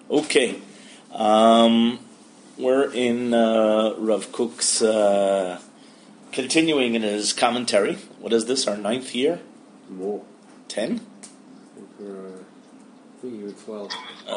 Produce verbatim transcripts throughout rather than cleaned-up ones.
Okay. Um, we're in uh, Rav Kook's, uh, continuing in his commentary. What is this, our ninth year? More. Ten? I think you were twelve.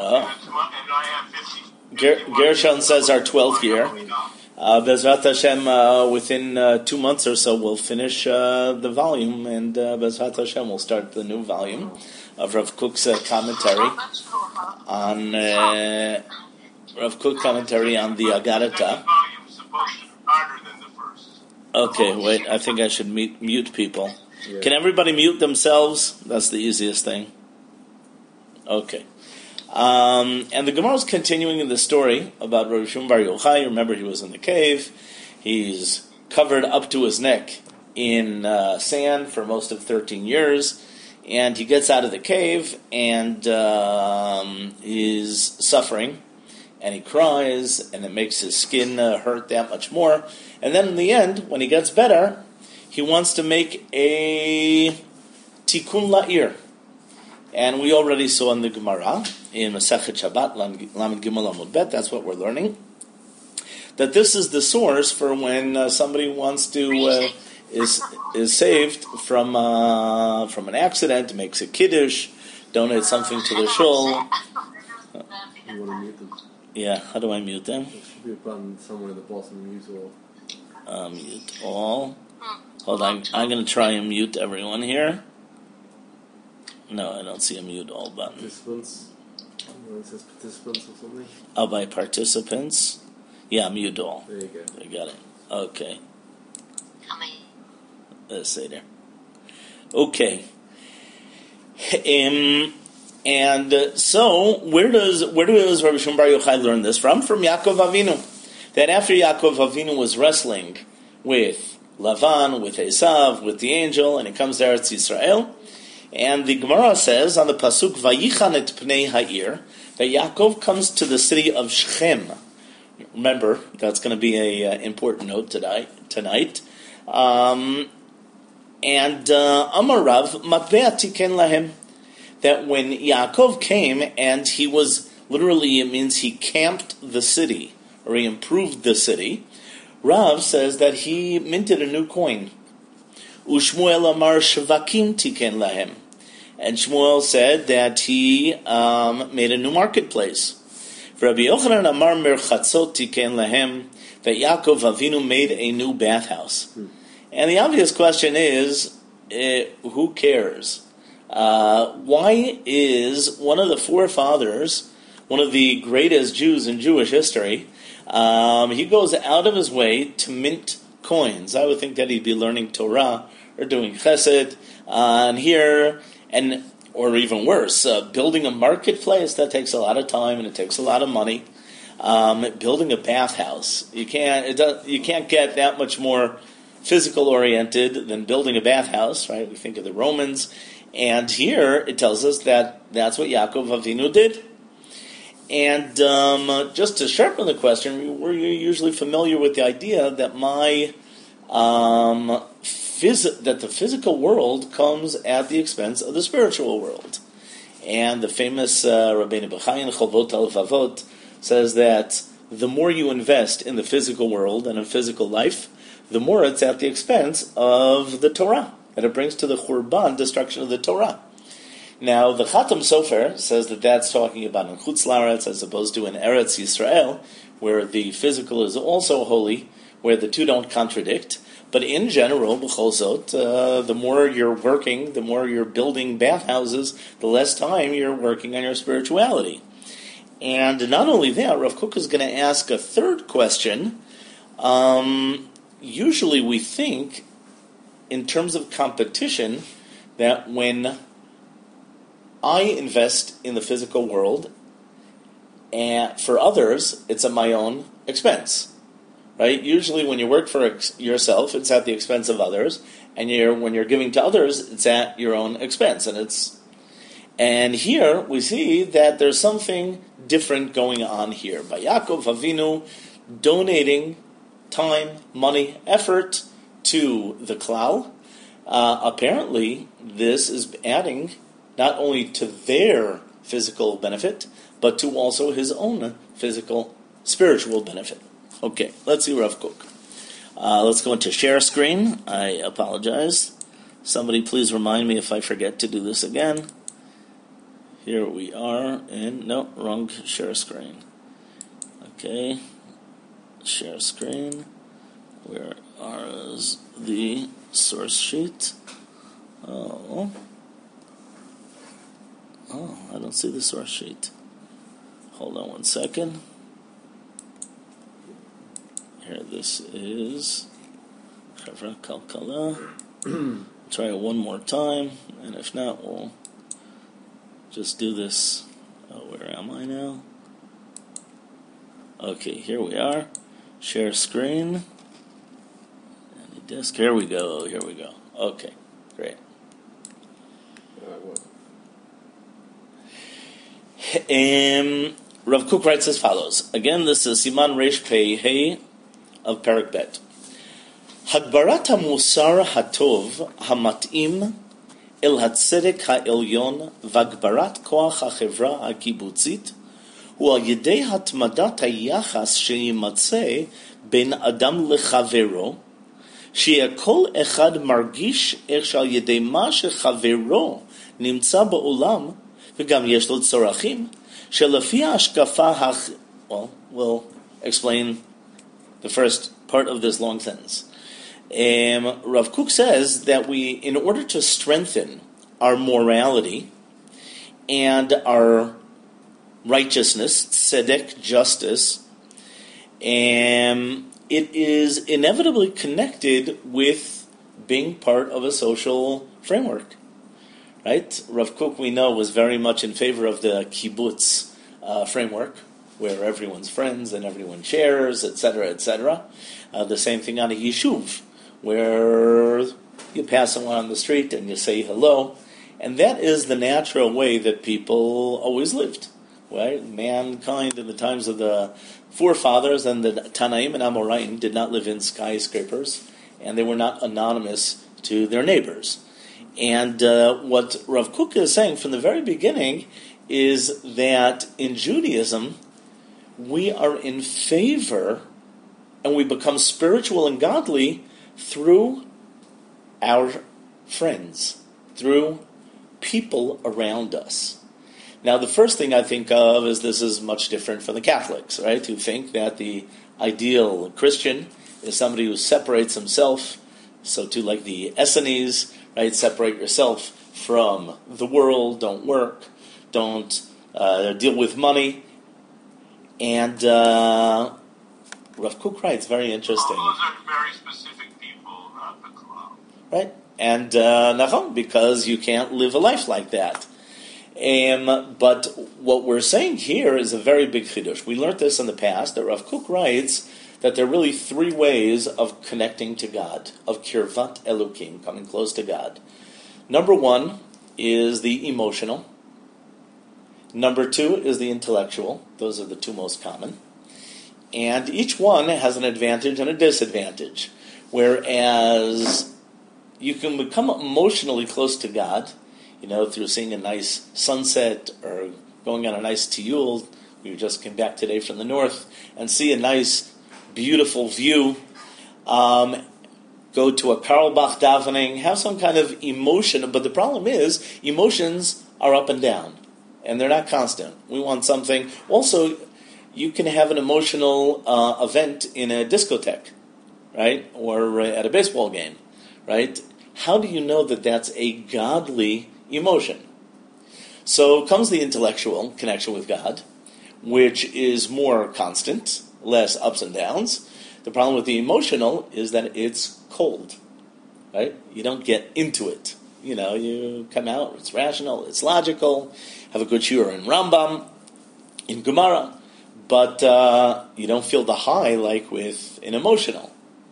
Oh. Ger- Gershon says our twelfth year. Uh, Bezrat Hashem, uh, within uh, two months or so, we'll finish uh, the volume, and uh, Bezrat Hashem will start the new volume of Rav Kook's uh, commentary on uh, Rav Kook commentary on the Agarata. Okay, wait. I think I should mute, mute people. Yeah. Can everybody mute themselves? That's the easiest thing. Okay. Um, and the Gemara is continuing in the story about Rav Shimon Bar Yochai. Remember, he was in the cave. He's covered up to his neck in uh, sand for most of thirteen years. And he gets out of the cave and um, is suffering. And he cries, and it makes his skin uh, hurt that much more. And then in the end, when he gets better, he wants to make a tikkun la'ir. And we already saw in the Gemara, in Masechet Shabbat, Lamed Gimel Amud Bet, that's what we're learning, that this is the source for when uh, somebody wants to, uh, is is saved from uh, from an accident, makes a kiddush, donates something to the shul. You want to mute them? Yeah, how do I mute them? There should be a button somewhere at the bottom, mute all. Uh, mute all. Hold on, I'm going to try and mute everyone here. No, I don't see a mute all button. Participants? Where it says participants or something? Oh, by participants? Yeah, mute all. There you go. I got it. Okay. Let's say there. Okay. Um, and uh, so, where does where does Rabbi Shimon Bar Yochai learn this from? From Yaakov Avinu. That after Yaakov Avinu was wrestling with Lavan, with Esav, with the angel, and he comes to Eretz Yisrael, and the Gemara says on the pasuk Vayichan et pnei ha'ir that Yaakov comes to the city of Shechem. Remember, that's going to be a uh, important note today, tonight. Um, and uh, Amarav matbea tiken lahem, that when Yaakov came and he was literally, it means he camped the city or he improved the city. Rav says that he minted a new coin. Ushmuel amar shvakim tiken lahem. And Shmuel said that he um, made a new marketplace. Rabbi Yochanan amar merchatzot tiken lahem, that Yaakov Avinu made a new bathhouse. Hmm. And the obvious question is, uh, who cares? Uh, why is one of the forefathers, one of the greatest Jews in Jewish history, um, he goes out of his way to mint coins? I would think that he'd be learning Torah or doing chesed, uh, and here, and or even worse, uh, building a marketplace. That takes a lot of time and it takes a lot of money. Um, building a bathhouse, you can't it does, you can't get that much more physical oriented than building a bathhouse, right? We think of the Romans, and here it tells us that that's what Yaakov Avinu did. And um, just to sharpen the question, we're usually familiar with the idea that my um, phys- that the physical world comes at the expense of the spiritual world. And the famous uh, Rabbeinu Bechai in Chovot Alephavot says that the more you invest in the physical world and in physical life, the more it's at the expense of the Torah, and it brings to the Churban, destruction of the Torah. Now, the Chatam Sofer says that that's talking about in Chutz La'aretz as opposed to in Eretz Yisrael, where the physical is also holy, where the two don't contradict. But in general, b'chol zot, uh, the more you're working, the more you're building bathhouses, the less time you're working on your spirituality. And not only that, Rav Kook is going to ask a third question. Um, usually we think, in terms of competition, that when I invest in the physical world, and for others, it's at my own expense. Right? Usually when you work for ex- yourself, it's at the expense of others, and you're, when you're giving to others, it's at your own expense. And it's and here we see that there's something different going on here. By Yaakov Avinu donating time, money, effort to the klal, uh, apparently this is adding not only to their physical benefit, but to also his own physical, spiritual benefit. Okay, let's see Rav Kook. Uh, let's go into share screen. I apologize. Somebody please remind me if I forget to do this again. Here we are, and no, wrong share screen. Okay, share screen. Where is the source sheet? Oh, oh, I don't see the source sheet. Hold on one second. Here, this is Chevra Kalkala. Try it one more time, and if not, we'll just do this. Oh, where am I now? Okay, here we are. Share screen. Any disk. Here we go. Here we go. Okay, great. Um, Rav Kook writes as follows. Again, this is Siman Reish Pei Hey of Perek Bet. Hagbarat HaMusar HaTov HaMat'im El HaTzedek HaElyon Vagbarat Koach HaChevra HaKibutzit Hu Al Yedei Hatmadat HaYachas Sheyimatzeh Ben Adam Lechavero Sheyeh Kol Echad Margish Ech Shal Yedei Ma Shechavero Nimtza Ba'olam V'gam Yesh Lo Tzorachim Shelafi HaAshkafa HaCh... Well, we'll explain the first part of this long sentence. Um, Rav Kook says that we, in order to strengthen our morality and our righteousness, tzedek, justice, um, it is inevitably connected with being part of a social framework. Right? Rav Kook, we know, was very much in favor of the kibbutz uh, framework, where everyone's friends and everyone shares, et cetera, et cetera. Uh, the same thing on a yishuv, where you pass someone on the street and you say hello, and that is the natural way that people always lived. Right? Mankind in the times of the forefathers and the Tanaim and Amoraim did not live in skyscrapers, and they were not anonymous to their neighbors. And uh, what Rav Kook is saying from the very beginning is that in Judaism, we are in favor and we become spiritual and godly through our friends, through people around us. Now, the first thing I think of is this is much different from the Catholics, right? Who think that the ideal Christian is somebody who separates himself. So too, like the Essenes, right? Separate yourself from the world, don't work, don't uh, deal with money. And uh, Rav Kook writes, very interesting. All those are very specific people, not the club. Right? And, uh, nachon, because you can't live a life like that. Um, but what we're saying here is a very big chidush. We learned this in the past, that Rav Kook writes that there are really three ways of connecting to God, of kirvat elokim, coming close to God. Number one is the emotional. Number two is the intellectual. Those are the two most common. And each one has an advantage and a disadvantage. Whereas you can become emotionally close to God, you know, through seeing a nice sunset or going on a nice tiyul. We just came back today from the north and see a nice, beautiful view. Um, go to a Karlbach davening, have some kind of emotion. But the problem is, emotions are up and down, and they're not constant. We want something. Also, you can have an emotional uh, event in a discotheque, right? Or uh, at a baseball game, right? How do you know that that's a godly emotion? So comes the intellectual connection with God, which is more constant, less ups and downs. The problem with the emotional is that it's cold, right? You don't get into it. You know, you come out, it's rational, it's logical, have a good shiur in Rambam, in Gemara, but uh, you don't feel the high like with an emotional.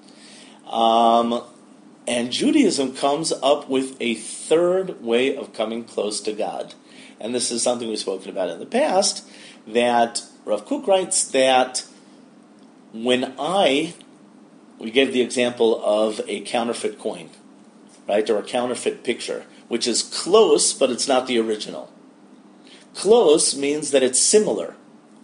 Um, and Judaism comes up with a third way of coming close to God. And this is something we've spoken about in the past, that Rav Kook writes that when I, we gave the example of a counterfeit coin, right, or a counterfeit picture, which is close, but it's not the original. Close means that it's similar.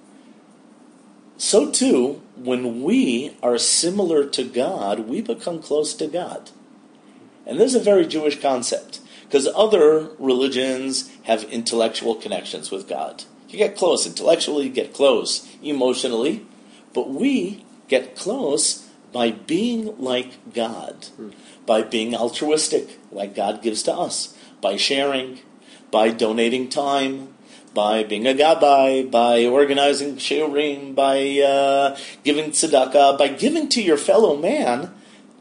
So too, when we are similar to God, we become close to God. And this is a very Jewish concept, because other religions have intellectual connections with God. You get close intellectually, you get close emotionally, but we get close by being like God, hmm. by being altruistic, like God gives to us, by sharing, by donating time, by being a gabbai, by organizing shiurim, by uh, giving tzedakah, by giving to your fellow man,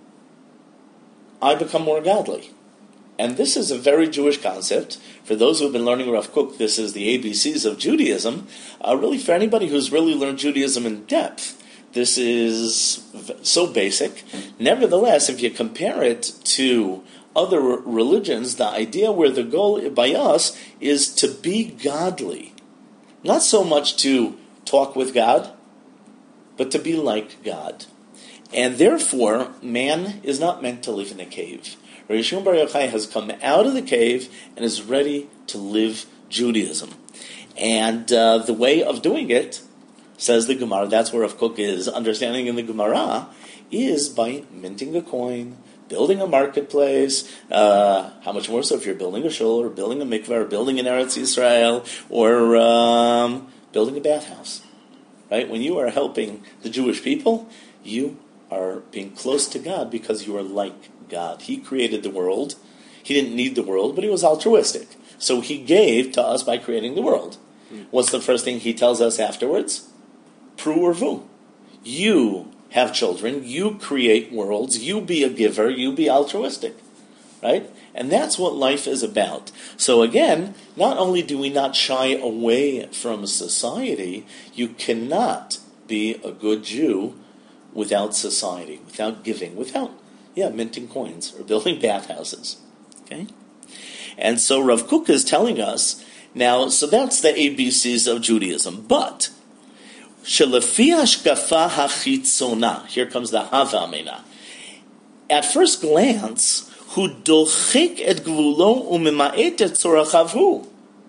I become more godly. And this is a very Jewish concept. For those who have been learning Rav Kook, this is the A B Cs of Judaism. Uh, really, for anybody who's really learned Judaism in depth, this is so basic. Nevertheless, if you compare it to other religions, the idea where the goal by us is to be godly. Not so much to talk with God, but to be like God. And therefore, man is not meant to live in a cave. Rabbi Shimon Bar Yochai has come out of the cave and is ready to live Judaism. And uh, the way of doing it, says the Gemara, that's where Rav Kook is understanding in the Gemara, is by minting a coin, building a marketplace, uh, how much more so if you're building a shul, or building a mikveh, or building an Eretz Yisrael, or um, building a bathhouse. Right? When you are helping the Jewish people, you are being close to God because you are like God. He created the world. He didn't need the world, but he was altruistic. So he gave to us by creating the world. What's the first thing he tells us afterwards? Pru or vu. You have children, you create worlds, you be a giver, you be altruistic. Right? And that's what life is about. So again, not only do we not shy away from society, you cannot be a good Jew without society, without giving, without, yeah, minting coins or building bathhouses. Okay? And so Rav Kook is telling us, now, so that's the A B Cs of Judaism. But, shelefi hashkafa hachitzona, here comes the havamina. At first glance, hu dochik et gvulo umima'et et tzorachav.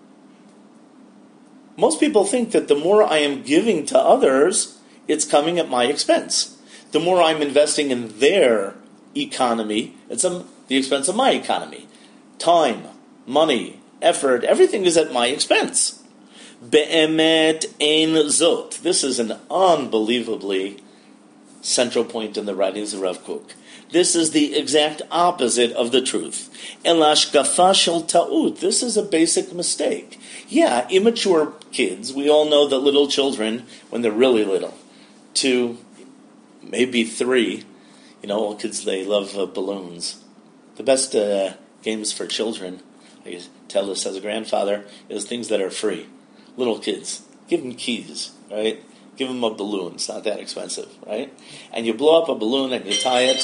Most people think that the more I am giving to others, it's coming at my expense. The more I'm investing in their economy, it's at the expense of my economy. Time, money, effort, everything is at my expense. Be'emet ein zot. This is an unbelievably central point in the writings of Rav Kook. This is the exact opposite of the truth. El hashkafa shel ta'ut. This is a basic mistake. Yeah, immature kids, we all know that little children, when they're really little, two, maybe three, you know, all kids, they love uh, balloons. The best uh, games for children, I tell this as a grandfather, is things that are free. Little kids, give them keys, right? Give them a balloon. It's not that expensive, right? And you blow up a balloon and you tie it,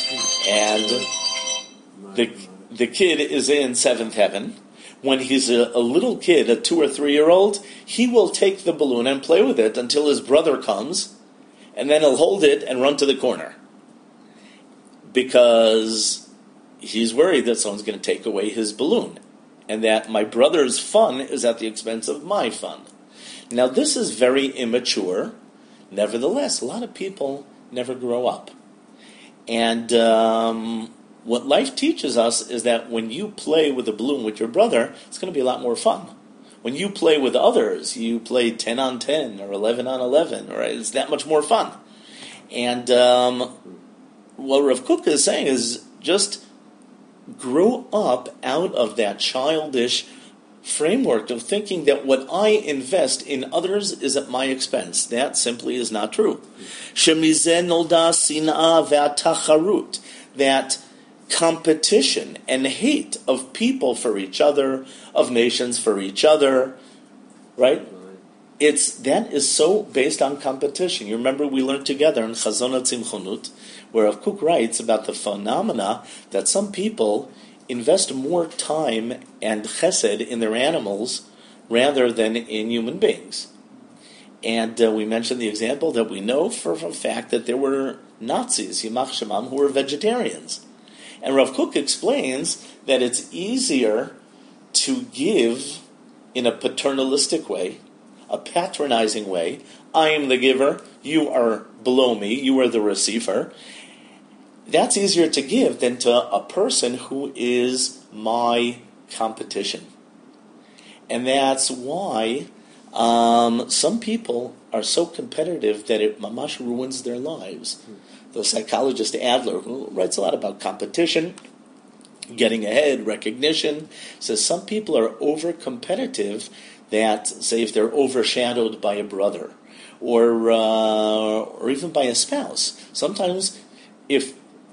and the the kid is in seventh heaven. When he's a, a little kid, a two or three-year-old, he will take the balloon and play with it until his brother comes, and then he'll hold it and run to the corner. Because he's worried that someone's going to take away his balloon, and that my brother's fun is at the expense of my fun. Now, this is very immature. Nevertheless, a lot of people never grow up. And um, what life teaches us is that when you play with a balloon with your brother, it's going to be a lot more fun. When you play with others, you play ten on ten or eleven on eleven, right? It's that much more fun. And um, what Rav Kook is saying is just grow up out of that childish framework of thinking that what I invest in others is at my expense. That simply is not true. Shemizeh nolda sinah ve'atacharut. That competition and hate of people for each other, of nations for each other, right? It's that is so based on competition. You remember we learned together in Chazon HaTzimchonut, where Rav Kook writes about the phenomena that some people invest more time and chesed in their animals rather than in human beings. And uh, we mentioned the example that we know for a fact that there were Nazis, Yimach Shemam, who were vegetarians. And Rav Kook explains that it's easier to give in a paternalistic way, a patronizing way. I am the giver, you are below me, you are the receiver. That's easier to give than to a person who is my competition. And that's why um, some people are so competitive that it mamash ruins their lives. The psychologist Adler, who writes a lot about competition, getting ahead, recognition, says some people are over-competitive that, say, if they're overshadowed by a brother or uh, or even by a spouse. Sometimes if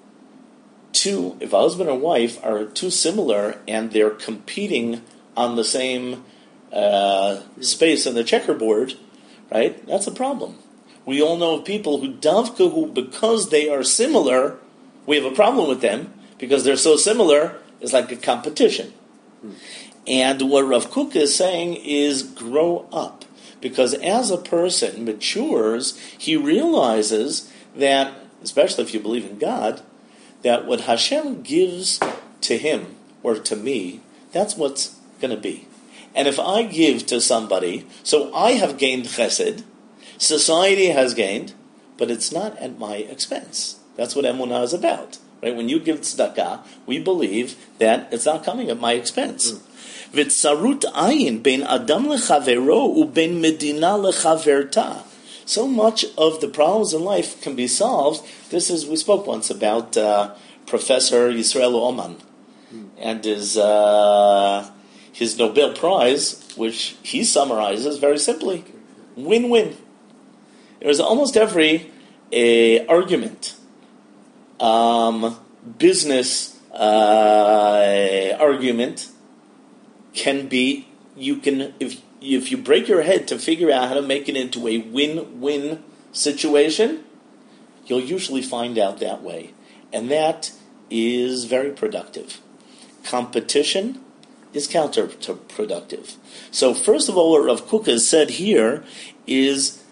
two, if a husband and wife are too similar and they're competing on the same uh, space in the checkerboard, right, that's a problem. We all know of people who davka, who because they are similar, we have a problem with them because they're so similar. It's like a competition. Hmm. And what Rav Kook is saying is grow up, because as a person matures, he realizes that, especially if you believe in God, that what Hashem gives to him or to me, that's what's going to be. And if I give to somebody, so I have gained chesed, society has gained, but it's not at my expense. That's what emunah is about. Right? When you give tzedakah, we believe that it's not coming at my expense. V'tzarut ayin ben adam lechavero uben medina lechaverta. So much of the problems in life can be solved. This is, we spoke once about uh, Professor Yisrael Oman and his uh, his Nobel Prize, which he summarizes very simply: win-win. There's almost every uh, argument, um, business uh, argument can be, you can, if if you break your head to figure out how to make it into a win-win situation, you'll usually find out that way. And that is very productive. Competition is counterproductive. So first of all, what Rav Kook has said here is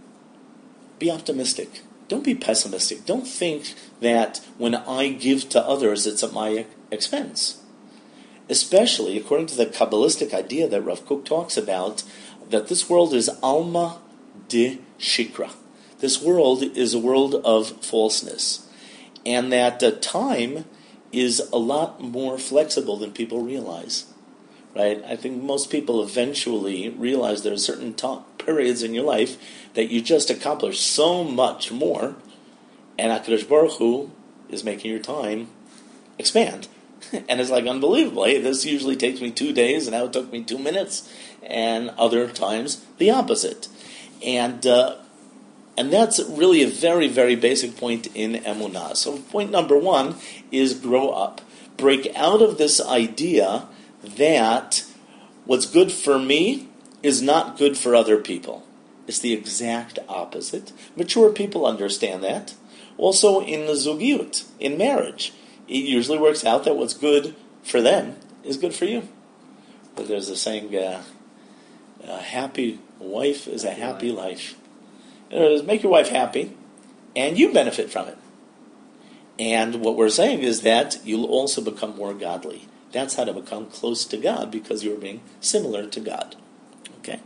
be optimistic. Don't be pessimistic. Don't think that when I give to others, it's at my expense. Especially according to the Kabbalistic idea that Rav Kook talks about, that this world is alma de shikra. This world is a world of falseness. And that uh, time is a lot more flexible than people realize. Right? I think most people eventually realize there are certain t- periods in your life that you just accomplish so much more, and HaKadosh Baruch Hu is making your time expand. And it's like unbelievable. Hey, this usually takes me two days, and now it took me two minutes, and other times the opposite. And uh, and that's really a very, very basic point in Emunah. So point number one is grow up. Break out of this idea that what's good for me is not good for other people. It's the exact opposite. Mature people understand that. Also in the zugiyut, in marriage, it usually works out that what's good for them is good for you. But there's a saying, uh, a happy wife is a happy life. In other words, make your wife happy, and you benefit from it. And what we're saying is that you'll also become more godly. That's how to become close to God, because you're being similar to God. Okay?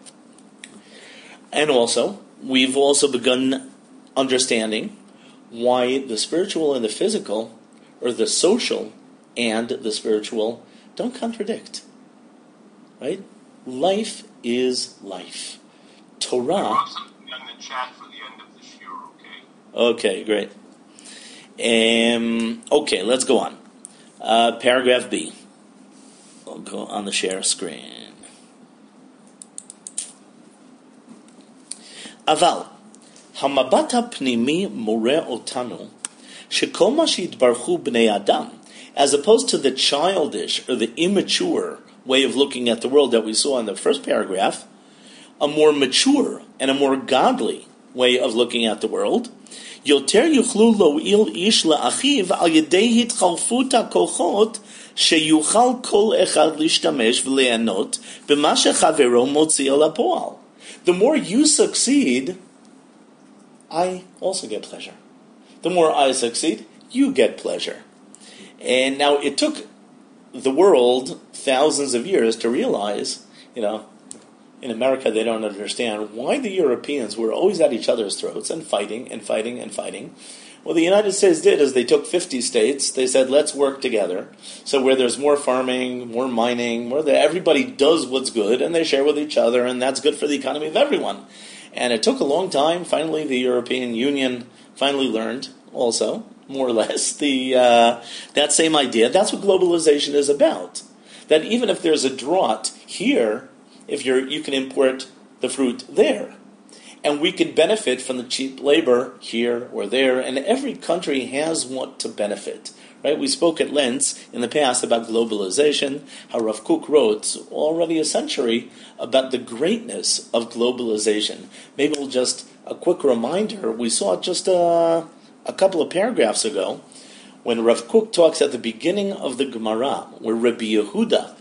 And also, we've also begun understanding why the spiritual and the physical, or the social and the spiritual, don't contradict. Right? Life is life. Torah... I wrote something on the chat for the end of the shiur, okay? Okay, great. Um, okay, let's go on. Uh, paragraph B. We'll go on the share screen. Aval, hamabat hapnimi moreh otanu, shekol ma sheitbaruchu bnei adam, as opposed to the childish or the immature way of looking at the world that we saw in the first paragraph, a more mature and a more godly way of looking at the world. Yoter yuchlu lo'il ish la'achiv al yedei hitchalfut ha'kochot sheyuchal kol echad lishtamesh v'le'anot b'ma shechavero motzi el ha'poal. The more you succeed, I also get pleasure. The more I succeed, you get pleasure. And now it took the world thousands of years to realize, you know, in America, they don't understand why the Europeans were always at each other's throats and fighting and fighting and fighting. Well, the United States did is they took fifty states. They said, let's work together. So where there's more farming, more mining, more that everybody does what's good, and they share with each other, and that's good for the economy of everyone. And it took a long time. Finally, the European Union finally learned also, more or less, the uh, that same idea. That's what globalization is about. That even if there's a drought here, if you're, you can import the fruit there. And we can benefit from the cheap labor here or there, and every country has what to benefit. Right? We spoke at length in the past about globalization, how Rav Kook wrote already a century about the greatness of globalization. Maybe we'll just, a quick reminder, we saw it just a, a couple of paragraphs ago, when Rav Kook talks at the beginning of the Gemara, where Rabbi Yehuda,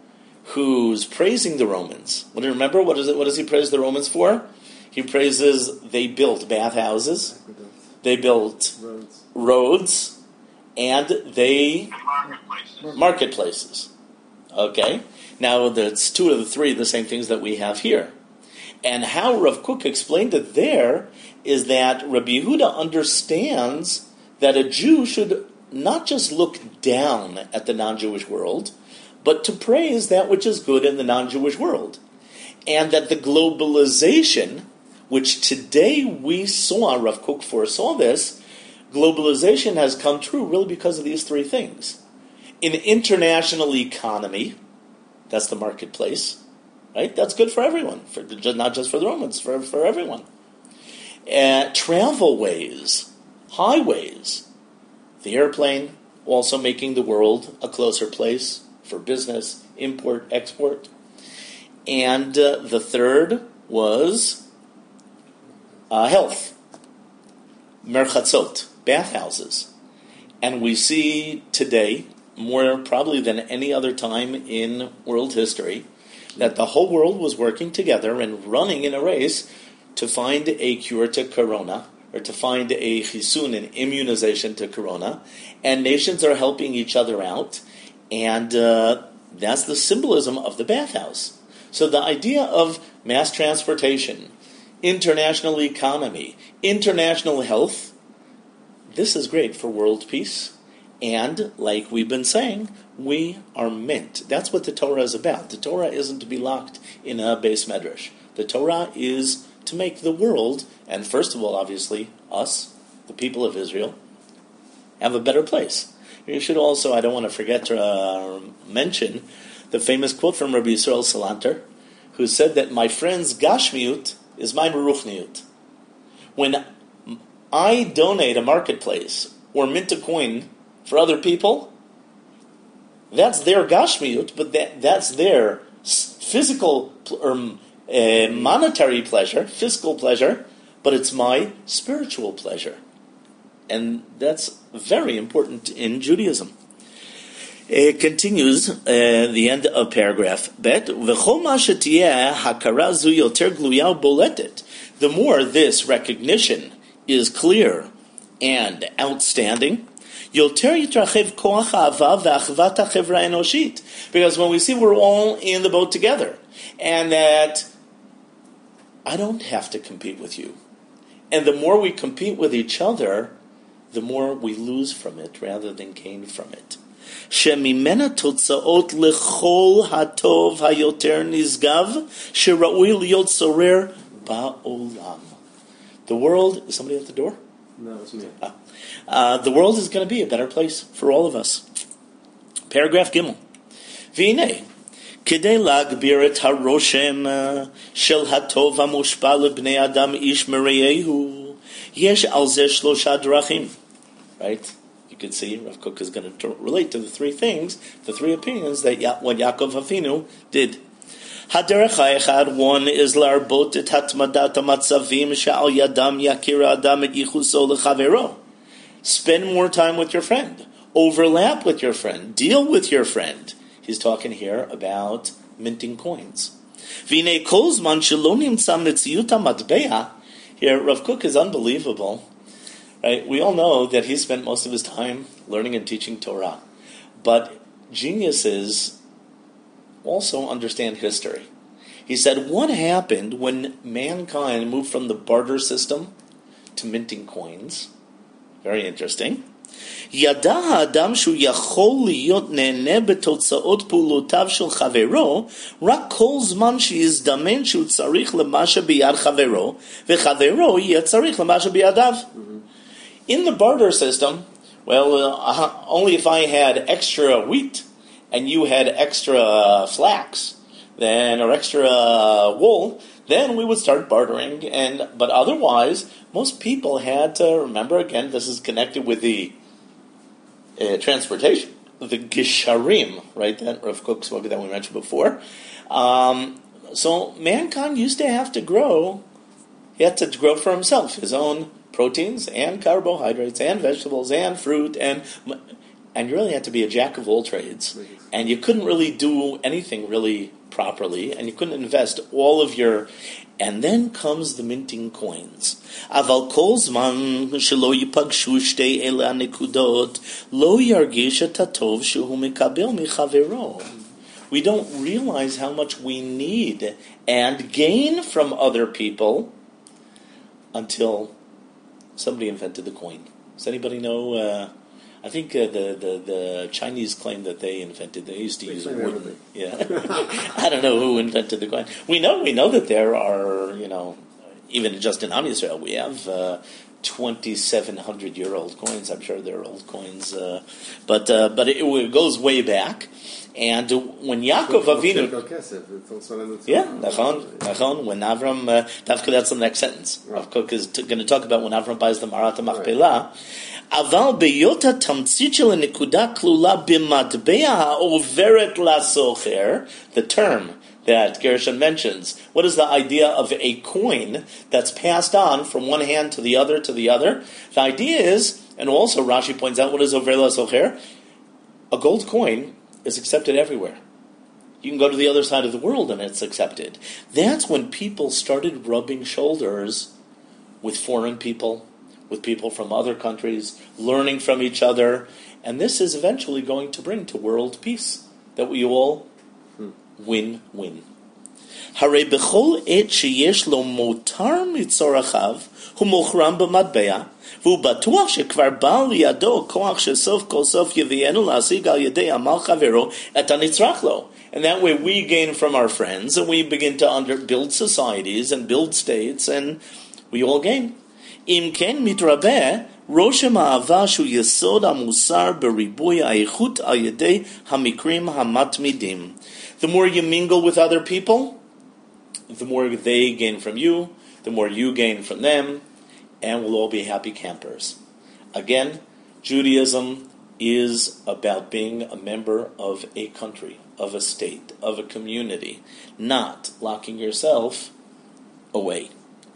who's praising the Romans, what do you remember? What is it? What does he praise the Romans for? He praises they built bathhouses, they built Roads. roads, and they Marketplaces. marketplaces. Okay? Now, that's two of the three, the same things that we have here. And how Rav Kook explained it there is that Rabbi Yehuda understands that a Jew should not just look down at the non-Jewish world, but to praise that which is good in the non-Jewish world. And that the globalization, which today we saw, Rav Kook foresaw this, globalization has come true really because of these three things. In international economy, that's the marketplace, right? That's good for everyone, for not just for the Romans, for, for everyone. Uh, travel ways, highways, the airplane, also making the world a closer place for business, import, export. And uh, the third was uh, health, merchatzot, bathhouses. And we see today, more probably than any other time in world history, that the whole world was working together and running in a race to find a cure to corona, or to find a chisun, an immunization to corona. And nations are helping each other out. And uh, that's the symbolism of the bathhouse. So the idea of mass transportation, international economy, international health, this is great for world peace. And like we've been saying, we are meant. That's what the Torah is about. The Torah isn't to be locked in a base medrash. The Torah is to make the world, and first of all, obviously, us, the people of Israel, have a better place. You should also, I don't want to forget to uh, mention the famous quote from Rabbi Yisrael Salanter, who said that my friend's gashmiut is my meruchniut. When I donate a marketplace or mint a coin for other people, that's their gashmiut, but that, that's their physical or uh, monetary pleasure, fiscal pleasure, but it's my spiritual pleasure. And that's very important in Judaism. It continues, uh, the end of paragraph Bet. The more this recognition is clear and outstanding, because when we see we're all in the boat together, and that I don't have to compete with you, and the more we compete with each other, the more we lose from it rather than gain from it. שממנה תוצאות לכל הטוב היותר נשגב שראוי להיות שורר בעולם. The world, is somebody at the door? No, it's me. Ah. Uh, the world is going to be a better place for all of us. Paragraph Gimel. והנה, כדי להגביר את הרושם של הטוב המושפע לבני אדם איש מרעהו, יש על זה שלושה דרכים. Right? You can see Rav Kook is going to relate to the three things, the three opinions that ya- what Yaakov Avinu did. Haderech ha'echad, one is larbot et hatmadat hamatzavim she'al yadam yakir adam et yichuso lechavero. Spend more time with your friend. Overlap with your friend. Deal with your friend. He's talking here about minting coins. V'nei kol zman shelo nimtza metziyut hamatbea. Here, Rav Kook is unbelievable. Right? We all know that he spent most of his time learning and teaching Torah. But geniuses also understand history. He said, what happened when mankind moved from the barter system to minting coins? Very interesting. ידע האדם שהוא יכול להיות נהנה בתוצאות פעולותיו של חברו רק כל זמן שיזדמן שהוא צריך למה שביד חברו וחברו יהיה צריך למה שבידיו. In the barter system, well, uh, only if I had extra wheat and you had extra flax, then or extra wool, then we would start bartering. And but otherwise, most people had to remember. Again, this is connected with the uh, transportation, the gisharim, right? That Rav Kook spoke of that we mentioned before. Um, so mankind used to have to grow. He had to grow for himself his own proteins and carbohydrates and vegetables and fruit and. And you really had to be a jack of all trades. And you couldn't really do anything really properly. And you couldn't invest all of your... And then comes the minting coins. אבל כל זמן שלא ייפגשו שתי אלה הנקודות, לא ירגיש את הטוב שהוא מקבל מחברו. We don't realize how much we need and gain from other people until somebody invented the coin. Does anybody know... Uh, I think uh, the, the, the Chinese claim that they invented. They used to they use claim wooden. everything. Yeah, I don't know who invented the coin. We know we know that there are, you know, even just in Am Yisrael, we have uh, twenty-seven hundred year old coins. I'm sure they're old coins, uh, but uh, but it, it goes way back. And when Yaakov Avinu, yeah, nachon, nachon. When Avram, uh, that's the next sentence. Rav Kook is t- going to talk about when Avram buys the Marat Machpelah. אבל בהיות התמצית של הנקודה כלולה במטבע העוברת לסוחר, the term that Gershon mentions, what is the idea of a coin that's passed on from one hand to the other to the other? The idea is, and also Rashi points out, what is over lasocher? A gold coin is accepted everywhere. You can go to the other side of the world and it's accepted. That's when people started rubbing shoulders with foreign people, with people from other countries, learning from each other. And this is eventually going to bring to world peace, that we all win-win. הרי בכל עת שיש לו מותר מצורחיו, הוא מוכרם במטבע, והוא בטוח שכבר בא לידו כוח שסוף כל סוף יביאנו להשיג על ידי עמל חברו את הנצרך לו. And that way we gain from our friends, and we begin to under, build societies and build states, and we all gain. אם כן מתרבה, רושם האהבה שהוא יסוד המוסר בריבוי האיכות על ידי המקרים המתמידים. The more you mingle with other people, the more they gain from you, the more you gain from them, and we'll all be happy campers. Again, Judaism is about being a member of a country, of a state, of a community, not locking yourself away.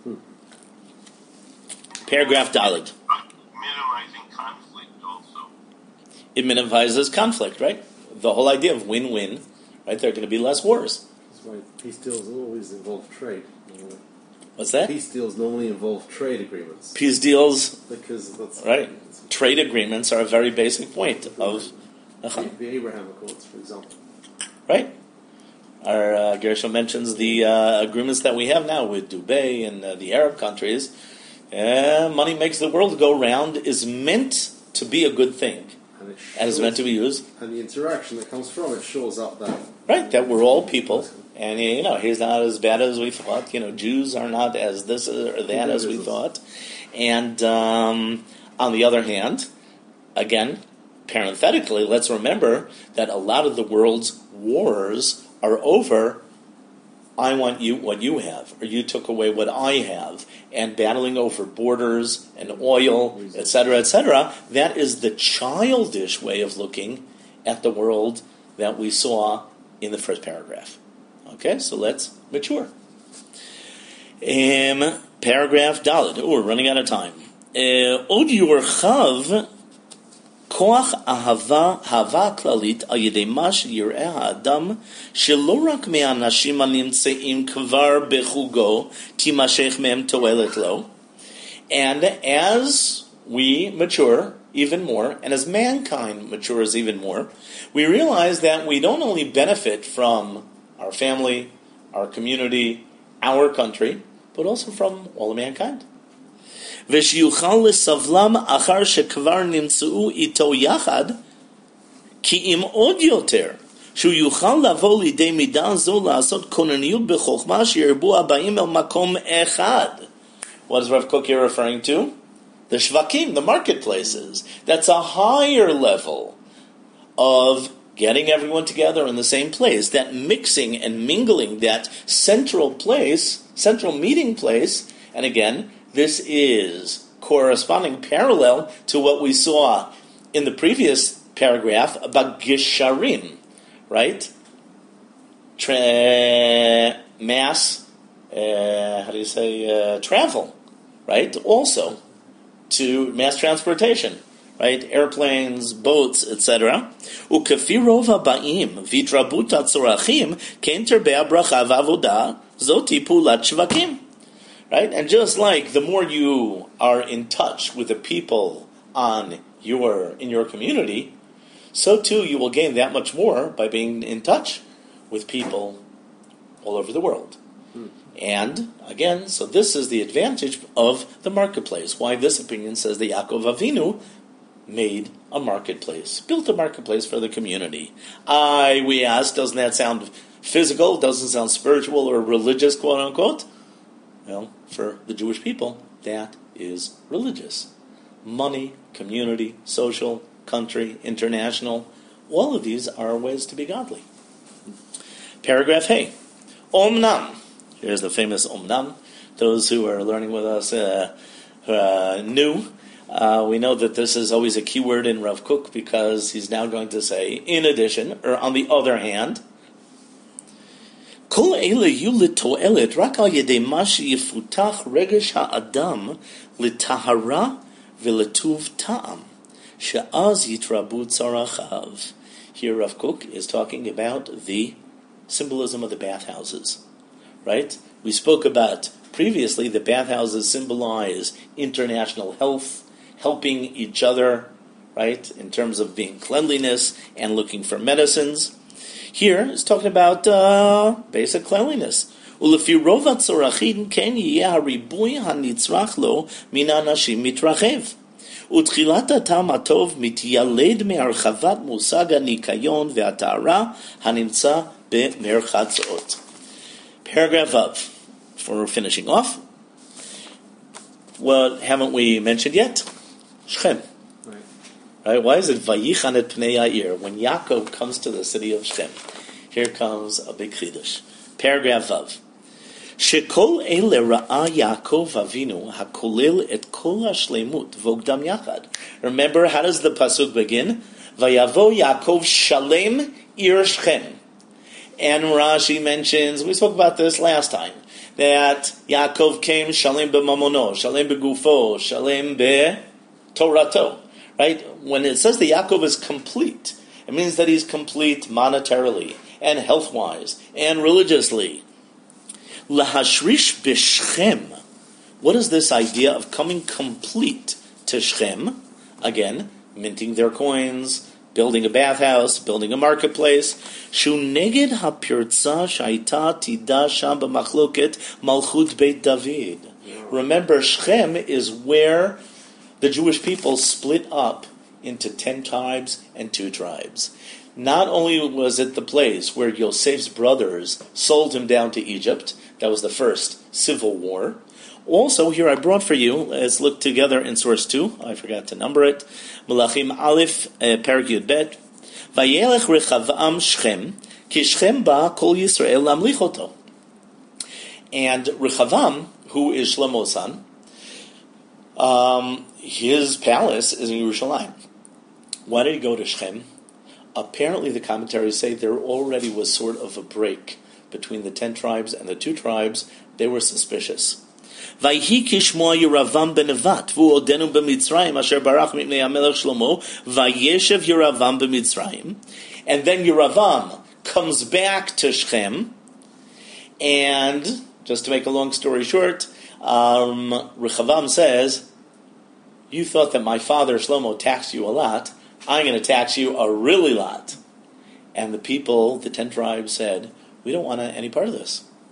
Paragraph Dalet. Minimizing conflict also. It minimizes conflict, right? The whole idea of win-win, right? There are going to be less wars. That's why peace deals always involve trade. What's that? Peace deals normally involve trade agreements. Peace deals, because that's right? Trade agreements are a very basic point of uh-huh. the Abraham Accords, for example. Right. Our uh, Gershom mentions the uh, agreements that we have now with Dubai and uh, the Arab countries. Uh, money makes the world go round is meant to be a good thing. And, it and it's meant to be used. And the interaction that comes from it shows up that... Right, that we're all people. And, you know, he's not as bad as we thought. You know, Jews are not as this or that as we thought. And um, on the other hand, again, parenthetically, let's remember that a lot of the world's wars are over... I want you what you have, or you took away what I have, and battling over borders and oil, et cetera, et cetera. That is the childish way of looking at the world that we saw in the first paragraph. Okay, so let's mature. Um, paragraph Dalet. Oh, we're running out of time. Od yorchav כוח אהבה, אהבה כללית על ידי מה שיראה האדם שלא רק מהאנשים הנמצאים כבר בחוגו תימשך מהם תועלת לו. And as we mature even more, and as mankind matures even more, we realize that we don't only benefit from our family, our community, our country, but also from all of mankind. ושיוכל לסבלם אחר שכבר נמצאו איתו יחד, כי אם עוד יותר, שהוא יוכל לבוא לידי מידה זו לעשות כונניות בחוכמה שירבו הבאים אל מקום אחד. What is Rav Kook here referring to? The shvakim, the marketplaces. That's a higher level of getting everyone together in the same place. That mixing and mingling, that central place, central meeting place. And again, this is corresponding parallel to what we saw in the previous paragraph about gisharim, right? Tra- mass, uh, how do you say, uh, travel, right? Also, to mass transportation, right? Airplanes, boats, et cetera. Ukefi rova ba'im v'drabut hatzorachim k'enter be'abracha v'avoda zoti pulat shvakim. Right? And just like the more you are in touch with the people on your in your community, so too you will gain that much more by being in touch with people all over the world. Hmm. And again, so this is the advantage of the marketplace. Why this opinion says that Yaakov Avinu made a marketplace, built a marketplace for the community. I, we ask, doesn't that sound physical? Doesn't sound spiritual or religious, quote unquote? Well, for the Jewish people, that is religious. Money, community, social, country, international, all of these are ways to be godly. Paragraph Hey. Omnam. Here's the famous Omnam. Those who are learning with us uh, uh, new, uh, we know that this is always a key word in Rav Kook because he's now going to say, in addition, or on the other hand, כל אלה יהיו לתועלת רק על ידי מה שיפותח רגש האדם לטהרה ולטוב טעם, שאז יתרבו צרכיו. Here Rav Kook is talking about the symbolism of the bathhouses, right? We spoke about previously the bathhouses symbolize international health, helping each other, right, in terms of being cleanliness and looking for medicines. Here it's talking about uh, basic cleanliness. ולפי רוב הצורכים כן יהיה הריבוי הנצרך לו מן האנשים מתרחב. ותחילת הטעם הטוב מתיילד מהרחבת מושג הניקיון והטהרה הנמצא במרחצאות. Paragraph of, for finishing off, what haven't we mentioned yet? Shechem. Right? Why is it Vayichan et Pnei Yair? When Yaakov comes to the city of Shechem, here comes a big chiddush. Paragraph Vav. Shekol ele ra'a Yaakov Avinu hakolel et kol hashleimut v'ogdam yachad. Remember, how does the pasuk begin? Vayavo Yaakov shalem ir Shechem. And Rashi mentions, we spoke about this last time, that Yaakov came shalem b'mamono, shalem b'gufo, shalem b'torato. Right? When it says that Yaakov is complete, it means that he's complete monetarily and health-wise and religiously. Lahashrish b'Shechem. What is this idea of coming complete to Shechem? Again, minting their coins, building a bathhouse, building a marketplace. Shu neged hapirza shaita tida sham b'machloket malchut beit David. Remember, Shechem is where the Jewish people split up into ten tribes and two tribes. Not only was it the place where Yosef's brothers sold him down to Egypt, that was the first civil war. Also, here I brought for you, let's look together in source two, I forgot to number it, Melachim Aleph, Perek Yud Bet, Vayelech Rechavam Shechem, ki Shechem ba kol Yisrael lamlich oto. And Rechavam, who is Shlomo's son, um, his palace is in Yerushalayim. Why did he go to Shechem? Apparently, the commentaries say there already was sort of a break between the ten tribes and the two tribes. They were suspicious. Vayhi kishmoa Yeravam benevat v'odenu b'Mitzrayim asher barach mipnei HaMelech Shlomo vayeshev Yeravam b'Mitzrayim. And then Yeravam comes back to Shechem, and just to make a long story short, um, Rechavam says, you thought that my father Shlomo taxed you a lot, I'm going to tax you a really lot. And the people, the ten tribes, said, we don't want any part of this.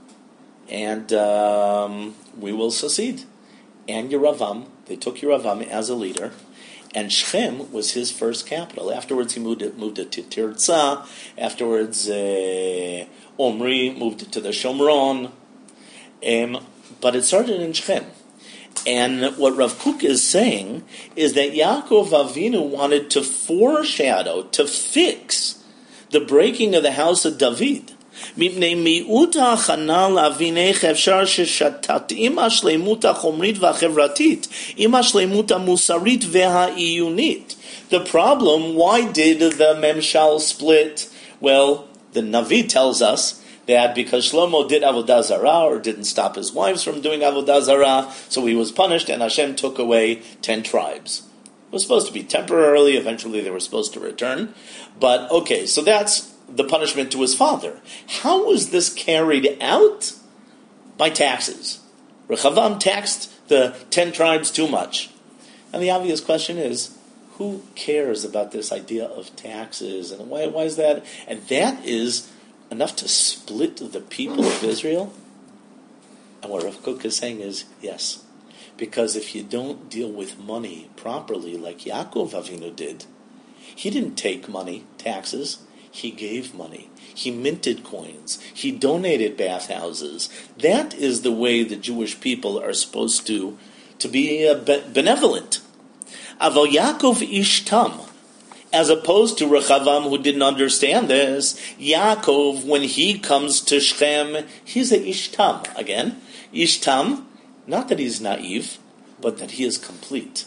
and um, we will succeed. And Yeravam, they took Yeravam as a leader, and Shechem was his first capital. Afterwards, he moved it, moved it to Tirzah. Afterwards, uh, Omri moved it to the Shomron. Um, but it started in Shechem. And what Rav Kook is saying is that Yaakov Avinu wanted to foreshadow, to fix the breaking of the house of David. מפני מיעוט ההכנה לאבינך אפשר ששתת עם השלמות החומרית והחברתית, עם השלמות המוסרית והעיונית. The problem, why did the Memshal split? Well, the Navi tells us that because Shlomo did Avodah Zarah, or didn't stop his wives from doing Avodah Zarah, so he was punished, and Hashem took away ten tribes. It was supposed to be temporarily, eventually they were supposed to return. But, okay, so that's the punishment to his father. How was this carried out? By taxes. Rechavam taxed the ten tribes too much. And the obvious question is, who cares about this idea of taxes? And why, why is that? And that is enough to split the people of Israel? And what Rav Kook is saying is, yes. Because if you don't deal with money properly, like Yaakov Avinu did, he didn't take money, taxes. He gave money. He minted coins. He donated bathhouses. That is the way the Jewish people are supposed to, to be uh, be- benevolent. Aval Yaakov Ishtam, as opposed to Rechavam, who didn't understand this, Yaakov, when he comes to Shechem, he's a Ishtam. Again, Ishtam, not that he's naive, but that he is complete.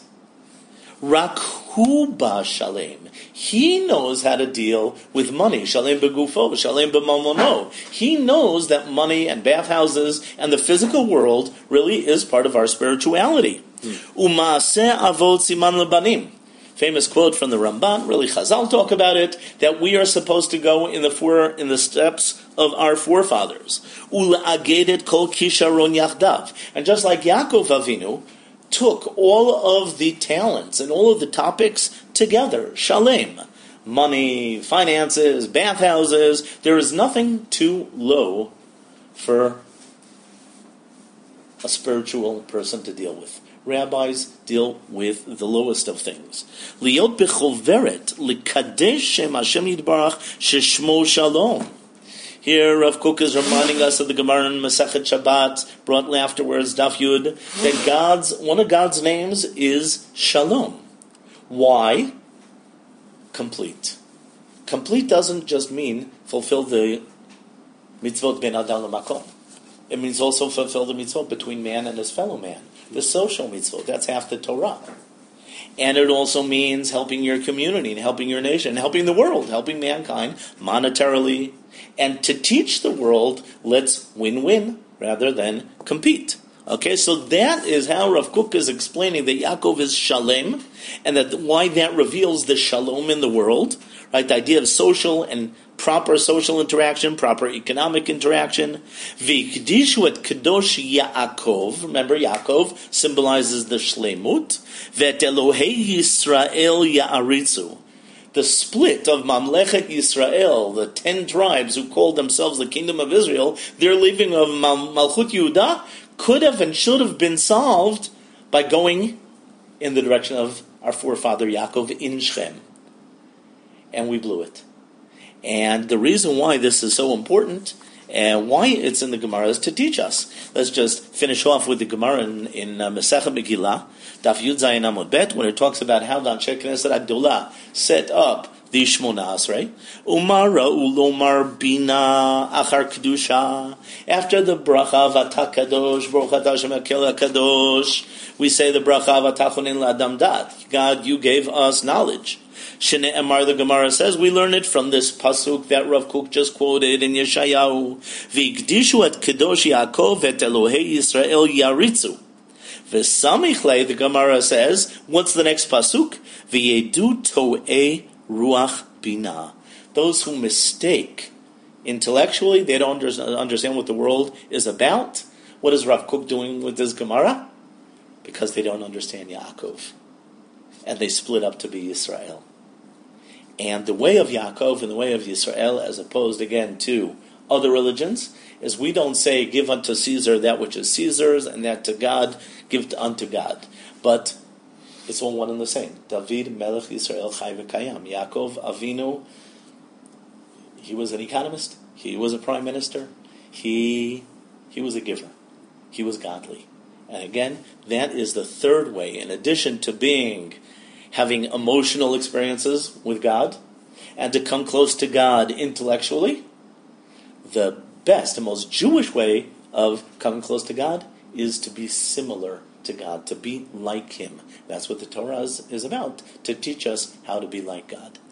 Rakhu ba shalem. He knows how to deal with money. Shalem begufo, shalem b'mamono. He knows that money and bathhouses and the physical world really is part of our spirituality. Umaaseh avot siman lebanim. Famous quote from the Ramban. Really, Chazal talk about it, that we are supposed to go in the four in the steps of our forefathers. Ula'agedet kol kisharon yachdav. And just like Yaakov Avinu took all of the talents and all of the topics together. Shalem. Money, finances, bathhouses. There is nothing too low for a spiritual person to deal with. Rabbis deal with the lowest of things. Liot bechoveret likadesh shem Hashem yitbarach sheshmo shalom. Here, Rav Kook is reminding us of the Gemara in Masechet Shabbat, brought afterwards, Daf Yud, that God's one of God's names is Shalom. Why? Complete. Complete doesn't just mean fulfill the mitzvot ben adam l'makom. It means also fulfill the mitzvot between man and his fellow man. The social mitzvot, that's half the Torah. And it also means helping your community and helping your nation, helping the world, helping mankind monetarily. And to teach the world, let's win-win rather than compete. Okay, so that is how Rav Kook is explaining that Yaakov is Shalem, and that why that reveals the Shalom in the world, right? The idea of social and proper social interaction, proper economic interaction. V'ikdishu et kadosh Yaakov. Remember, Yaakov symbolizes the Shlemut. V'et Elohei Yisrael Ya'aritzu. The split of Mamlechet Yisrael, the ten tribes who called themselves the Kingdom of Israel, their leaving of Malchut Yehudah could have and should have been solved by going in the direction of our forefather Yaakov in Shechem. And we blew it. And the reason why this is so important and why it's in the Gemara is to teach us. Let's just finish off with the Gemara in, in uh, Masechet Megillah, Daf Yud Zayin Amud Bet, when it talks about how the Anshe Knesset Adolah set up the Shmona Asrei. Umara ulomar bina achar kedusha. After the bracha v'ata kadosh, baruch atah Hashem hakel kadosh, we say the bracha v'ata chonin la'adam dat. God, you gave us knowledge. Shne'emar, the Gemara says, we learn it from this pasuk that Rav Kook just quoted in Yeshayahu. V'ikdishu et kadosh Yaakov et Elohei Yisrael yaritzu. V'samichle, the Gemara says, what's the next pasuk? V'yedu to'e ruach bina. Those who mistake intellectually, they don't understand what the world is about. What is Rav Kook doing with this Gemara? Because they don't understand Yaakov. And they split up to be Yisrael. And the way of Yaakov and the way of Yisrael, as opposed again to other religions is we don't say, give unto Caesar that which is Caesar's, and that to God, give unto God. But it's all one and the same. David Melech Yisrael Chai V'Kayam. Yaakov Avinu, he was an economist. He was a prime minister. He he was a giver. He was godly. And again, that is the third way. In addition to being, having emotional experiences with God, and to come close to God intellectually, the best and most Jewish way of coming close to God is to be similar to God, to be like Him. That's what the Torah is, is about, to teach us how to be like God.